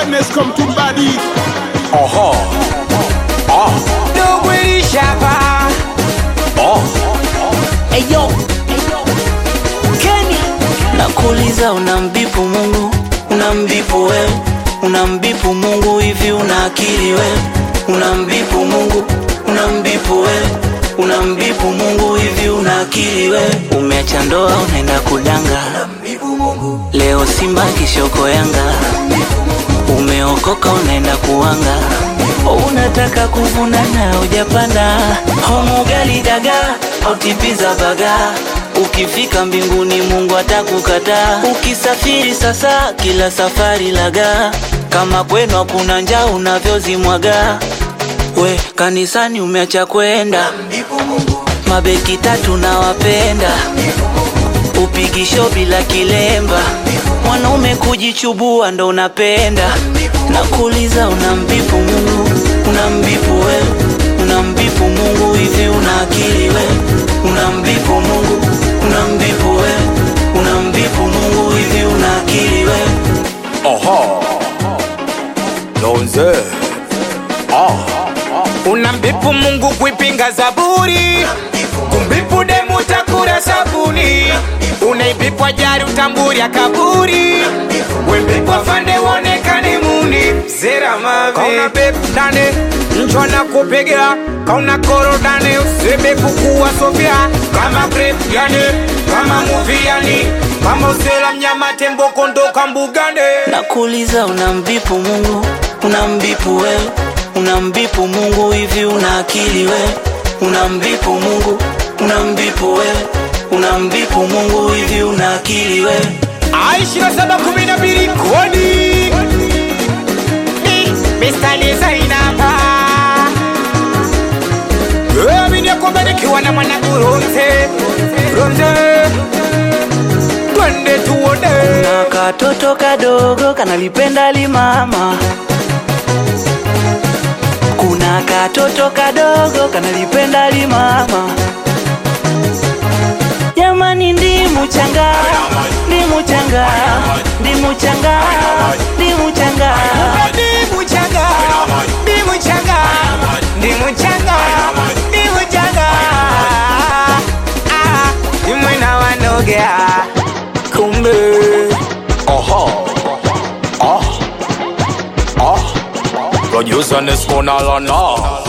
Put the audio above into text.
badness come to body. Dogo ilishapa. Eyo Kenny, nakuuliza unambipu Mungu, unambipu wewe, unambipu Mungu hivi una akili wewe, unambipu Mungu, unambipu wewe, unambipu Mungu hivi una akili wewe, umeacha ndoa unaenda kudanga, unambipu Mungu, leo Simba kishoko Yanga, umeokoka unaenda kuanga, unataka kuvuna na hujapanda, homo gali daga au tipiza baga, ukifika mbinguni Mungu atakukataa, ukisafiri sasa kila safari laga, kama kwenu hakuna njaa unavyozimwaga, we kanisani umeacha kwenda, mabeki tatu na wapenda, upigisho bila kilemba, mwanaume kujichubua ndo unapenda, nakuuliza unambipu Mungu, unambipu wewe, unambipu Mungu hivi una akili wewe, unambipu Mungu, unambipu wewe, unambipu Mungu hivi una akili wewe. Lonze Unambipu Mungu kuipinga Zaburi, kumbipu demu utakura sabuni, unaibipu ajari utamburi ya kaburi, wembipu afande wonekane muni. Zera mavi kauna bepu dane, njona kupegea, kauna koro dane, usebe kukuwa Sofia, kama grape yane, kama movie yani, kama usela mnyama tembo kondoka mbugane. Nakuuliza unambipu Mungu, unambipu wewe, unambipu Mungu hivi una akili wewe, unambipu Mungu, unambipu wewe, unambipu Mungu hivi una akili wewe. Aisha 712 kodi Mr. Lizainapa, mimi nikombe na mwana Ronze, twende tuone. Na katoto kadogo kanalipenda limama, kuna katoto kadogo kanalipenda limama, jamani ndimu changa, ndimu changa, ndimu changa, ndimu changa, Ndimu changa, ndimu changa, ndimu changa, ndimu changa. Imwena wanogea kumbe. Producer Nesco na lana